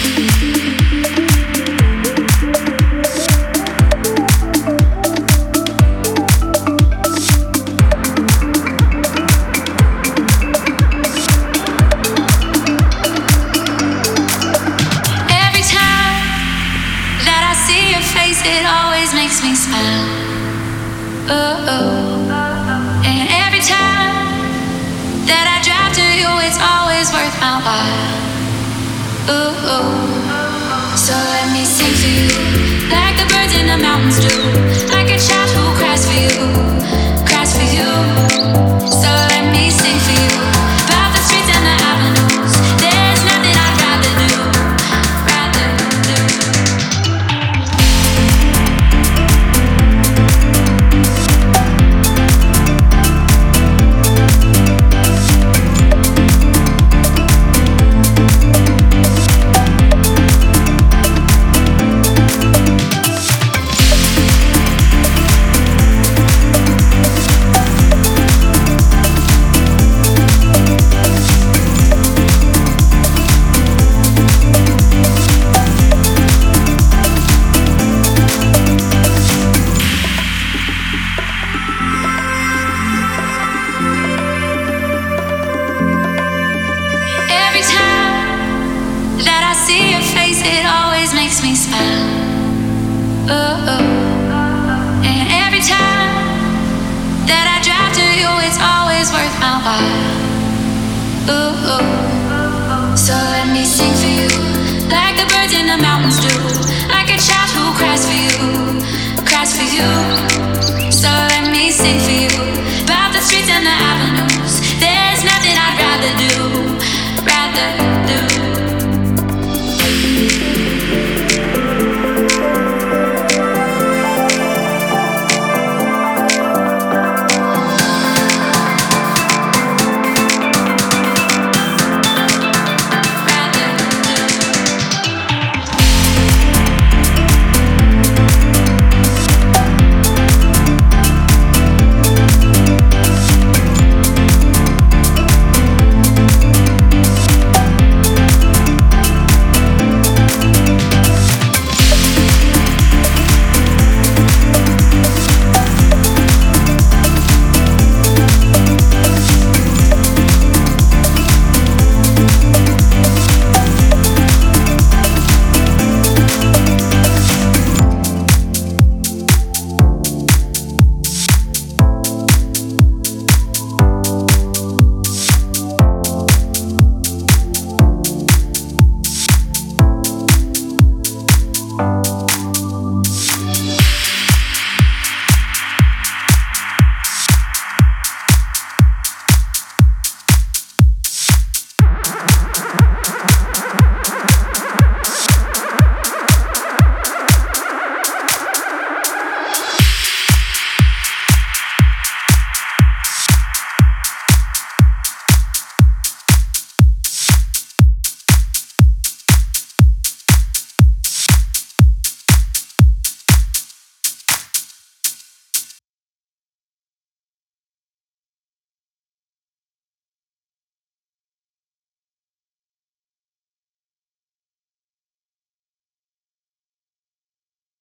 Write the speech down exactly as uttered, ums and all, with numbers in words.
It always makes me smile. Oh, oh. And every time that I drive to you, it's always worth my while. Oh, oh. So let me sing for you, like the birds in the mountains do, like a child who cries for you, cries for you. So let me sing for you, about the streets and the avenues. There's nothing I'd rather do, rather do. It always makes me smile. Oh, oh. And every time that I drive to you, it's always worth my while. Oh, oh. So let me sing for you.